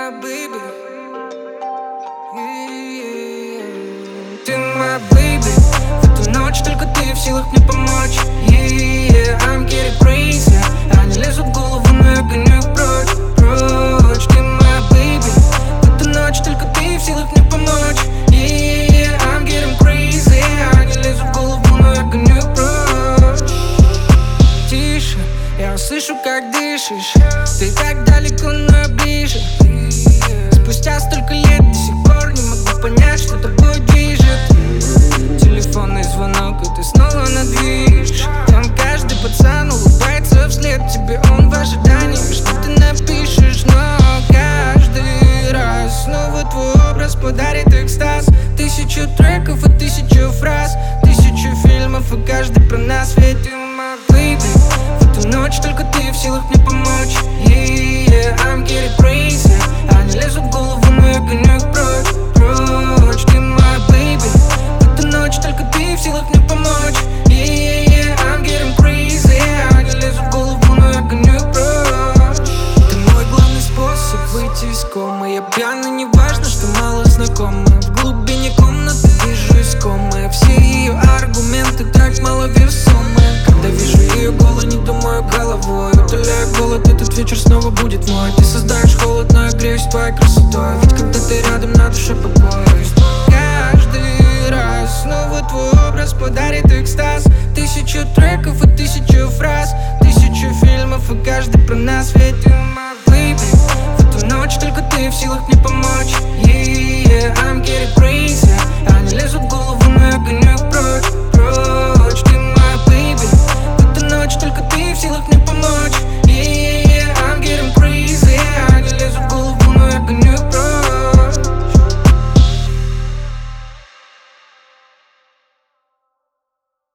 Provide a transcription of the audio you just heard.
моя baby. Ты моя baby. В эту ночь только ты в силах мне помочь. I'm getting crazy. Они лезут в голову, но я гоню их прочь. Ты моя baby. В эту ночь только ты в силах мне помочь. I'm getting crazy. Они лезут в голову, но я гоню их прочь. Тише, я услышу, как дышишь. Ты так далеко, но я ближе. Спустя столько лет до сих пор не могу понять, что тобой движет. Телефонный звонок, и ты снова надвижешь. Там каждый пацан улыбается вслед тебе, он в ожидании, что ты напишешь. Но каждый раз снова твой образ подарит экстаз. 1000 треков и 1000 фраз, 1000 фильмов, и каждый про нас. Ведь ты моя baby. В эту ночь только ты в силах мне помочь. I'm getting crazy. Они лезут в голову, но я гоню их прочь. Ты моя baby. В эту ночь только ты в силах мне помочь. I'm getting crazy. Они лезут в голову, но я гоню их прочь. Ты мой главный способ выйти из комы. Я пьяный, не важно, что мало знакомы. В глубине комнаты вижу искомые. Все ее аргументы так маловесомые. Когда вижу ее голой, не думаю головой. Утоляю голод, этот вечер снова будет мой. Ты создаешь холод, но я греюсь твоей красотой. Ведь когда ты рядом, на душе покой. Каждый раз снова твой образ подарит экстаз. 1000 треков и 1000 фраз, 1000 фильмов, и каждый про нас. Ведь ты моя baby. В эту ночь только ты в силах мне